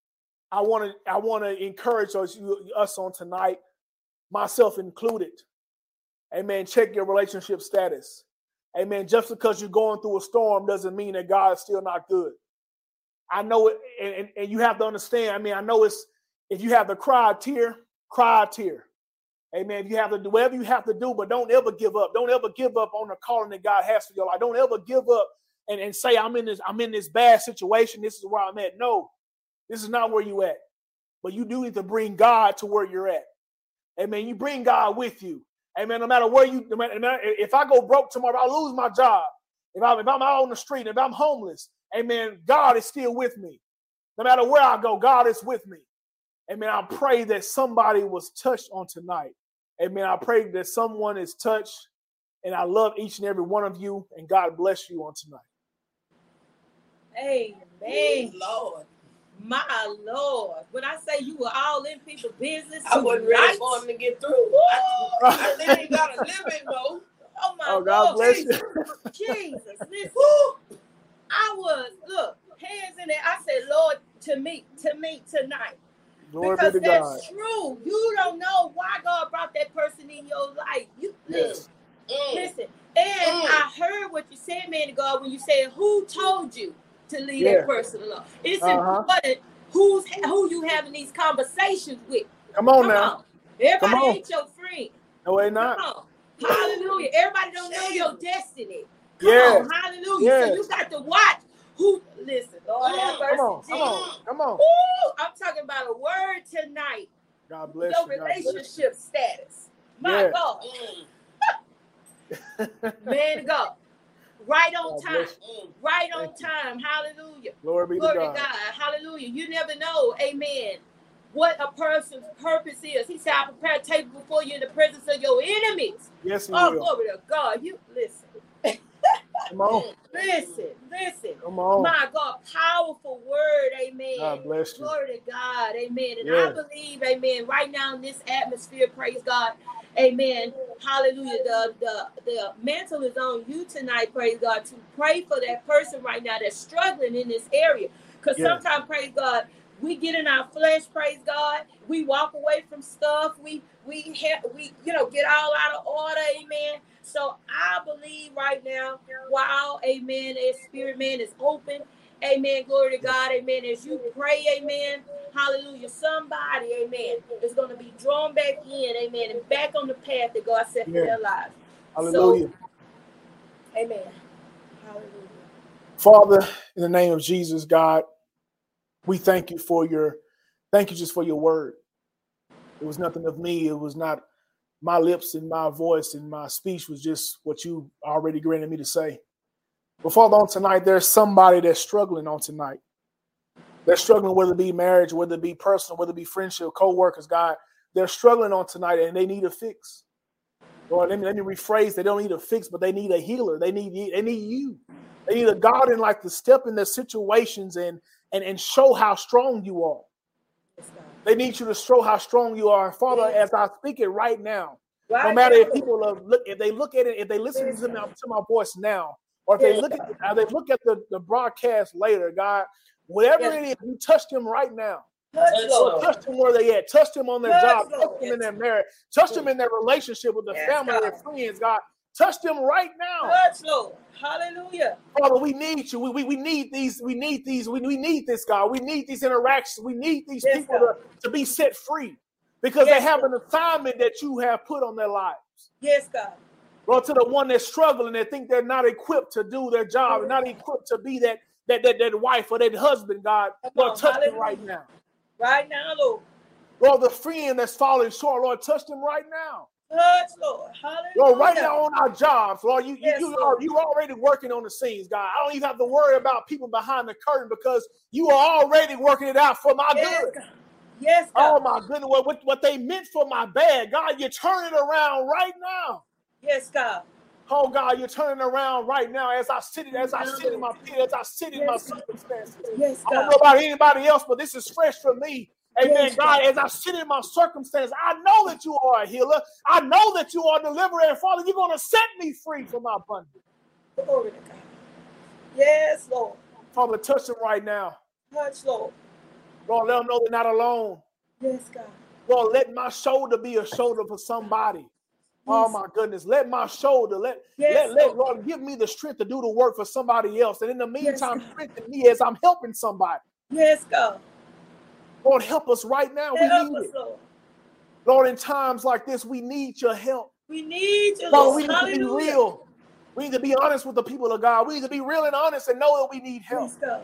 I want to I want to encourage us, us on tonight, myself included. Amen. Check your relationship status. Amen. Just because you're going through a storm doesn't mean that God is still not good. I know it, and, and you have to understand. I mean, I know it's, if you have to cry a tear, cry a tear. Amen. If you have to do whatever you have to do, but don't ever give up. Don't ever give up on the calling that God has for your life. Don't ever give up and, and say, I'm in this, I'm in this bad situation. This is where I'm at. No, this is not where you at. But you do need to bring God to where you're at. Amen. You bring God with you. Amen. No matter where you, no matter, if I go broke tomorrow, I lose my job. If I'm, if I'm out on the street, if I'm homeless, amen, God is still with me. No matter where I go, God is with me. Amen. I pray that somebody was touched on tonight. Amen. I pray that someone is touched. And I love each and every one of you. And God bless you on tonight. Amen. Lord. My Lord. When I say you were all in people's business, I wasn't ready for him to get through. I, I literally got a little bit more. Oh, my oh, God Lord. bless Jesus. you. Jesus. Listen. I was, look, hands in there. I said, Lord, to me, to me tonight. Glory because be to that's God. true. You don't know why God brought that person in your life. You Yes. mm. Listen. And mm. I heard what you said, man of God, when you said, who told you to leave yeah. that person alone? It's uh-huh. important who's who you having these conversations with. Come on Come now. On. Everybody Come on. ain't your friend. No, they not. Come on. Hallelujah. Everybody don't know your destiny. Come yes. on. Hallelujah. Yes. So you got to watch who, listen. Lord have mercy. Come on. Come on. Come on. Woo, I'm talking about a word tonight. God bless your you. Your relationship status. My yes. God. Man of God. Right on God time. Right on Thank time. You. Hallelujah. Glory be Glory to God. to God. Hallelujah. You never know, amen, what a person's purpose is. He said, I prepare a table before you in the presence of your enemies. Yes, he oh, will. Glory to God. You listen. Come on. Listen, listen. Come on. My God, powerful word, amen. God bless you. Glory to God, amen. And yes. I believe, amen, right now in this atmosphere, praise God, amen, hallelujah. The, the, the mantle is on you tonight, praise God, to pray for that person right now that's struggling in this area. Because yes. sometimes, praise God, we get in our flesh, praise God. We walk away from stuff. We, we, ha- we, you know, get all out of order, amen. So I believe right now, while, amen, as spirit man is open, amen, glory to God, amen, as you pray, amen, hallelujah, somebody, amen, is going to be drawn back in, amen, and back on the path that God set for yeah. their lives. Hallelujah. So, amen. Hallelujah. Father, in the name of Jesus, God, we thank you for your, thank you just for your word. It was nothing of me. It was not my lips and my voice and my speech was just what you already granted me to say. But Father, on tonight, there's somebody that's struggling on tonight. They're struggling, whether it be marriage, whether it be personal, whether it be friendship, co-workers, God. They're struggling on tonight and they need a fix. Lord, let me, let me rephrase. They don't need a fix, but they need a healer. They need, they need you. They need a God in like to step in their situations and, and, and show how strong you are. They need you to show how strong you are. And Father, as I speak it right now, right no matter now. if people are, look, if they look at it, if they listen yes. to, my, to my voice now, or if yes. they look at, if they look at the, the broadcast later, God, whatever yes. it is, you touch them right now. Touch, Lord. Touch them where they at. Touch them on their touch job. Lord. Touch them yes. in their marriage. Touch them in their relationship with their yes, family God. and friends, God. Touch them right now. Touch, Lord. Hallelujah. Father, we need you. We, we, we need these. We need these. We, we need this, God. We need these interactions. We need these yes, people to, to be set free because yes, they have God. an assignment that you have put on their lives. Yes, God. Lord, to the one that's struggling, they think they're not equipped to do their job, and not equipped to be that that that, that wife or that husband, God. Come Lord, on, touch hallelujah. them right now. Right now, Lord. Lord, the friend that's falling short, Lord, touch them right now. Touch, Lord. Hallelujah. Lord, right now on our jobs, Lord, you, yes, you, you Lord. are you already working on the scenes, God. I don't even have to worry about people behind the curtain because you are already working it out for my yes, good. God. Yes, God. Oh, my goodness. What, what they meant for my bad, God, you're turning around right now. Yes, God. Oh, God, you're turning around right now as I sit, as I sit in my pit, as I sit in yes, my God. circumstances. Yes, God. I don't know about anybody else, but this is fresh for me. Amen, yes, God, as I sit in my circumstance, I know that you are a healer. I know that you are a deliverer. And Father, you're going to set me free from my bondage. Glory to God. Yes, Lord. Father, touch him right now. Touch, Lord. Lord, let them know they're not alone. Yes, God. Lord, let my shoulder be a shoulder for somebody. Oh Yes. my goodness. Let my shoulder, let, Yes, let, let, Lord. Lord, give me the strength to do the work for somebody else. And in the meantime, Yes, strengthen me as I'm helping somebody. Yes, God. Lord, help us right now. We Help need us, it. Lord. Lord, in times like this, we need your help. We need you, Lord, Lord. we need to be Hallelujah. real. We need to be honest with the people of God. We need to be real and honest and know that we need help. Yes, God.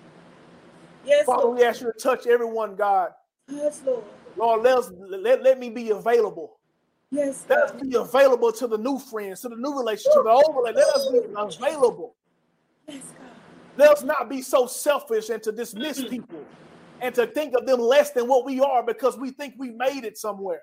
Yes, Father, Lord. we ask you to touch everyone, God. Yes, Lord. Lord, let, us, let, let me be available. Yes, Let us God. be available to the new friends, to the new relationship, to the old relationship. Let us be available. Yes, God. Let us not be so selfish and to dismiss Mm-mm. people and to think of them less than what we are because we think we made it somewhere.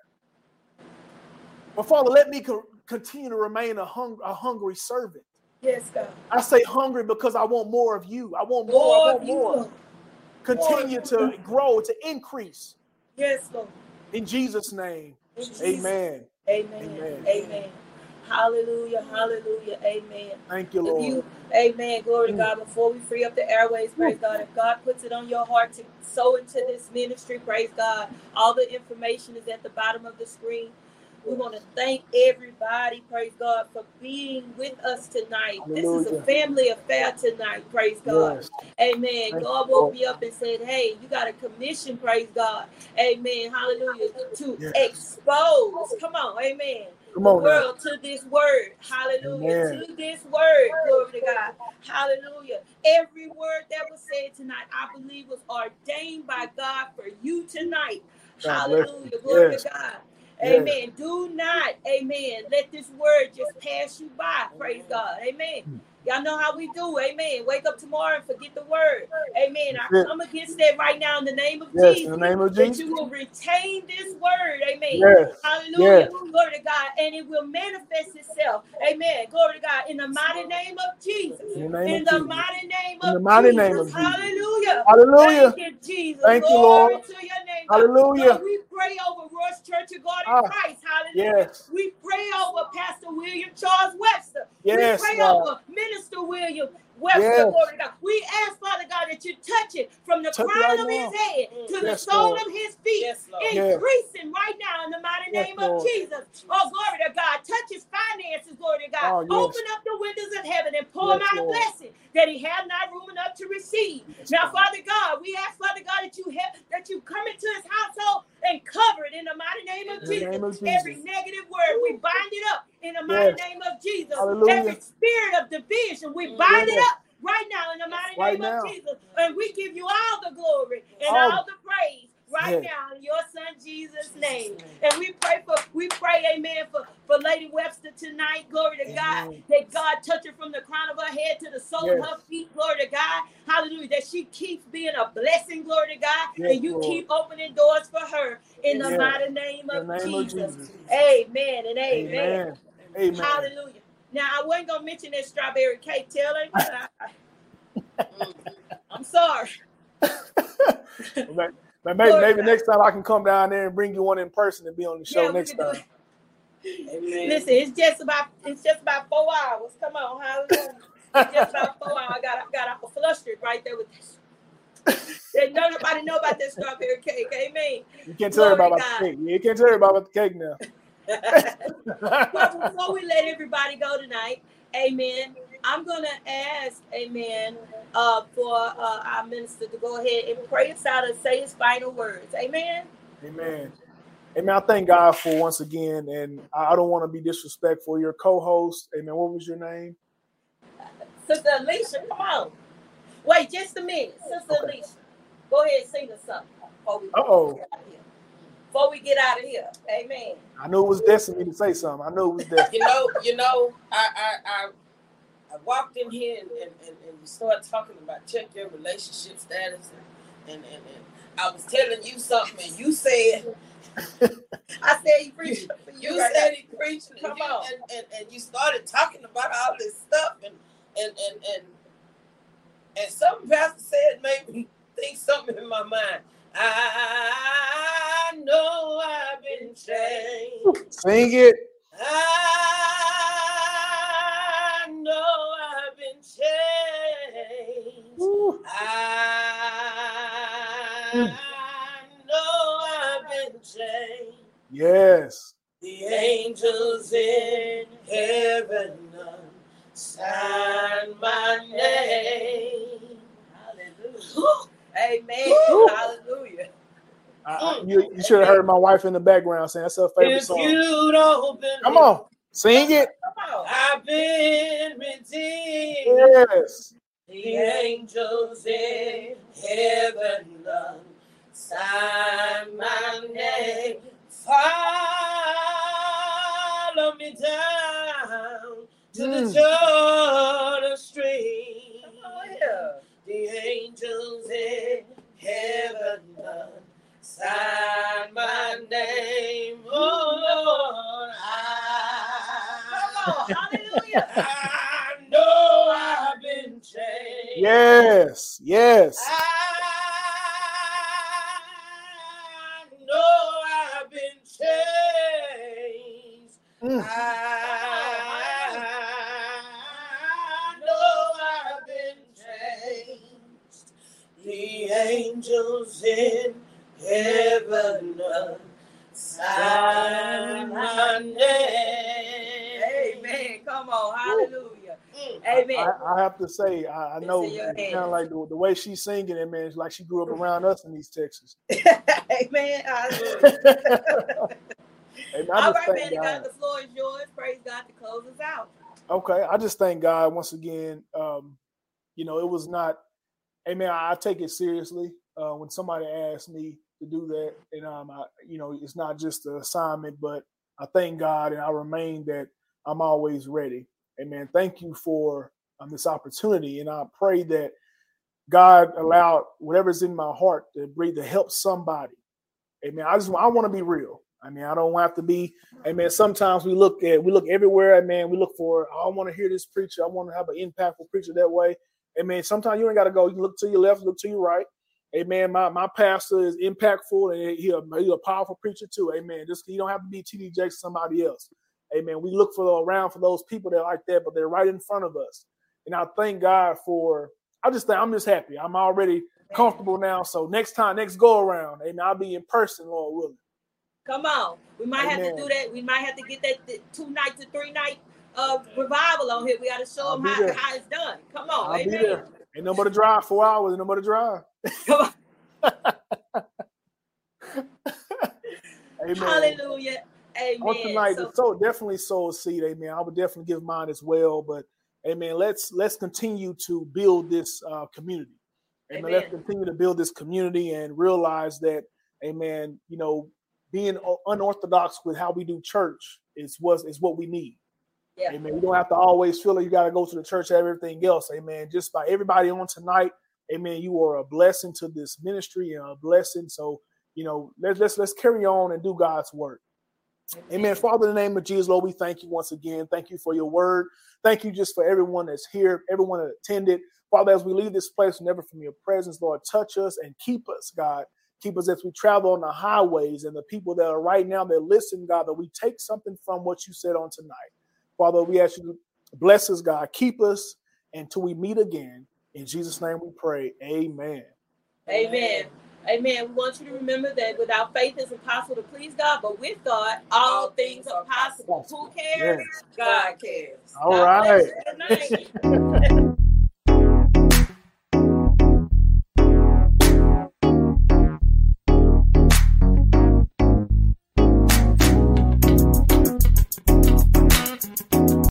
But Father, let me co- continue to remain a, hung, a hungry servant. Yes, God. I say hungry because I want more of you. I want more. More I of want you, more. Lord. Continue More. to grow, to increase. Yes, Lord. In Jesus' name, In Jesus' amen. Amen. Amen. Amen. Hallelujah. Hallelujah. Amen. Thank you, If Lord. you, amen, glory to Mm. God. Before we free up the airways, praise God. If God puts it on your heart to sow into this ministry, praise God. All the information is at the bottom of the screen. We want to thank everybody, praise God, for being with us tonight. This is a Hallelujah. family affair tonight, praise God. Yes. Amen. Thank God you, woke Lord. me up and said, hey, you got a commission, praise God. Amen. Hallelujah. To Yes. expose, come on, amen, Come the on now. world to this word. Hallelujah. Amen. To this word. Glory to God. Hallelujah. Every word that was said tonight, I believe, was ordained by God for you tonight. God bless Hallelujah. you. Glory Yes. to God. Yes. Amen. Do not, amen, let this word just pass you by. Praise God. Amen. Y'all know how we do. Amen. Wake up tomorrow and forget the word. Amen. I That's it. come against that right now in the name of Yes. Jesus. In the name of That Jesus. you will retain this word. Amen. Yes. Hallelujah. Yes. Glory to God. And it will manifest itself. Amen. Glory to God. In the mighty name of Jesus. In the name In of the Jesus. mighty name In the of mighty Jesus. name of Jesus. Hallelujah. Hallelujah. Thank you, Jesus. Thank you, Glory Lord. to your name, God. Hallelujah. Lord, we pray over Royce Church of God in Ah, Christ. Hallelujah. yes. We pray over Pastor William Charles Webster. We Yes, pray God. over Minister William Webster. Yes. Glory to God. We ask, Father God, that you touch it from the Touch it crown right of now. his head to the Yes, sole Lord. of his feet. Yes, Lord. Yes. Increasing right now in the mighty Yes, name Lord. of Jesus. Oh, glory to God. Touch his finances, glory to God. Oh, yes. Open up the windows of heaven and pour him Yes, out a Lord. blessing that he have not room enough to receive. Yes, Now, God. Father God, we ask, Father God, that you have that you come into his household and cover it in the mighty name of In the Jesus. name of Every Jesus. negative word, we bind it up in the mighty Yes. name of Jesus. Hallelujah. Every spirit of division, we bind it Yes. up right now in the mighty Right name of now. Jesus. And we give you all the glory and All- all the praise right Yes. now in your son Jesus' name. And we pray for, we pray, amen, for, for Lady Webster tonight. Glory to God. Amen. That God touch her from the crown of her head to the sole Yes. of her feet. Glory to God. Hallelujah. That she keeps being a blessing. Glory to God. Yes, And you Lord. keep opening doors for her in the Yes. mighty name In of the name of Jesus. Jesus. Amen and amen. Amen. Amen. Hallelujah. Now, I wasn't going to mention that strawberry cake. Tell her. but I- I'm sorry. But but maybe, Glory to maybe God. next time I can come down there and bring you one in person and be on the show Yeah, we next can do time. it. Amen. Listen, it's just about it's just about four hours. Come on, hallelujah. It's just about four hours. I got I got I flustered right there with this. There's no nobody know about that strawberry cake. Amen. You can't tell Glory everybody to about the God. cake. You can't tell everybody about the cake now. Well, before we let everybody go tonight, amen, I'm going to ask, amen, uh, for uh, our minister to go ahead and pray us out and say his final words. Amen. Amen. Amen. I thank God for once again, and I don't want to be disrespectful. Your co-host, amen. What was your name? Sister Alicia, come on. Wait just a minute. Sister Okay. Alicia, go ahead and sing us something before we, Uh-oh. get out of here. Before we get out of here. Amen. I knew it was destiny to say something. I knew it was destiny. You know, you know, I I I, I walked in here and, and, and, and you started talking about check your relationship status and, and, and, and I was telling you something and you said I said he preached. you, you right said now. he preached and Come you, on. and, and, and you started talking about all this stuff and and and and, and something Pastor said made me think something in my mind. I know I've been changed. Sing it. I know I've been changed. Woo. I angels in heaven sign my name. Hallelujah. Amen. Woo. Hallelujah. I, you you should have heard my wife in the background saying that's her favorite If song. you don't believe, Come on, sing it. Come on. I've been redeemed. Yes. The angels in heaven sign my name. Follow me down to Mm. the Jordan stream. Oh, yeah. The angels in heaven sign my name. Oh, Come on. I, Hallelujah. I know I've been changed. Yes. Yes. I know I've been changed. Mm. I know I've been changed. The angels in heaven sign my name. Amen. Come on. Hallelujah. Mm. Amen. I, I have to say, I, I know It's in your it's kind hands. of like the, the way she's singing it, man. It's like she grew up around us in East Texas. Amen. Hallelujah. And I All just right, thank man. God. God, the floor is yours. Praise God to close us out. Okay, I just thank God once again. Um, you know, it was not. Amen. I, I take it seriously uh, when somebody asks me to do that, and um, I, you know, it's not just an assignment, but I thank God and I remain that I'm always ready. Amen. Thank you for um, this opportunity, and I pray that God allowed whatever's in my heart to breathe to help somebody. Amen. I just I want to be real. I mean, I don't have to be. Amen. Sometimes we look at we look everywhere. Amen. We look for. Oh, I want to hear this preacher. I want to have an impactful preacher that way. Amen. Sometimes you ain't got to go. You look to your left, look to your right. Amen. My my pastor is impactful and he a, he a powerful preacher too. Amen. Just you don't have to be T D Jakes, somebody else. Amen. We look for around for those people that are like that, but they're right in front of us. And I thank God for. I just think I'm just happy. I'm already comfortable now. So next time, next go around, amen, I'll be in person, Lord willing. Come on. We might Amen. have to do that. We might have to get that th- two night to three night uh, revival on here. We got to show I'll them be how, there. how it's done. Come on. I'll Amen. be there. Ain't nobody drive four hours. Ain't nobody drive. Come on. Amen. Hallelujah. Amen. On tonight, So, so definitely sow a seed. Amen. I would definitely give mine as well. But amen. Let's let's continue to build this uh, community. Amen. Amen. Let's continue to build this community and realize that, amen, you know, being unorthodox with how we do church is what is what we need. yeah. Amen. You don't have to always feel like you got to go to the church and everything else. Amen. Just by everybody on tonight, amen, you are a blessing to this ministry and a blessing. So, you know, let's let's let's carry on and do God's work. Amen. Amen. Father, in the name of Jesus, Lord, we thank you once again. Thank you for your word. Thank you just for everyone that's here, everyone that attended. Father, as we leave this place, never from your presence, Lord, touch us and keep us, God. Keep us as we travel on the highways and the people that are right now that listen, God, that we take something from what you said on tonight. Father, we ask you to bless us, God. Keep us until we meet again. In Jesus' name we pray. Amen. Amen. Amen. We want you to remember that without faith it's impossible to please God, but with God, all, all things are possible. possible. Who cares? Yes. God cares. All God right. bless you. Good night.